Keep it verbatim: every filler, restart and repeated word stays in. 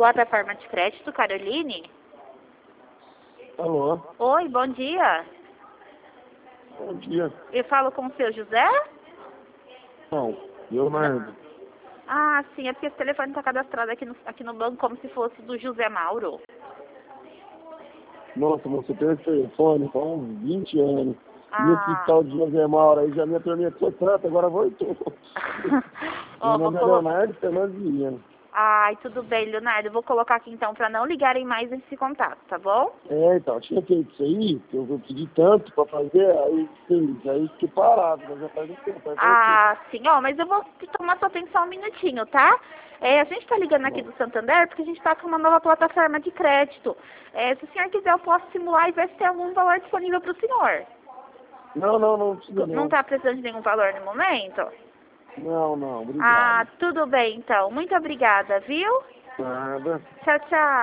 Plataforma de crédito, Caroline? Alô? Oi, bom dia. Bom dia. Eu falo com o seu José? Não, Leonardo. Ah, sim, é porque esse telefone está cadastrado aqui no, aqui no banco como se fosse do José Mauro. Nossa, você tem esse telefone há uns vinte anos. E esse Ah. tal de José Mauro aí já me atormentou tanto, agora voltou. Ó, Meu vou nome é colocar. Leonardo Fernandes Viana. Ai, tudo bem, Leonardo. Eu vou colocar aqui então para não ligarem mais esse contato, tá bom? É, então, tinha feito isso aí, que eu, eu pedi tanto pra fazer, aí fiz, aí fiquei parado, mas já faz um tempo, aí voltei. Ah, sim, ó, mas eu vou tomar sua atenção um minutinho, tá? É, a gente tá ligando aqui Bom, do Santander porque a gente tá com uma nova plataforma de crédito. É, se o senhor quiser, eu posso simular e ver se tem algum valor disponível para o senhor. Não, não, não precisa Não não. tá precisando de nenhum valor no momento? Não, não, Ah, obrigado. tudo bem então. Muito obrigada, viu? Nada. Tchau, tchau.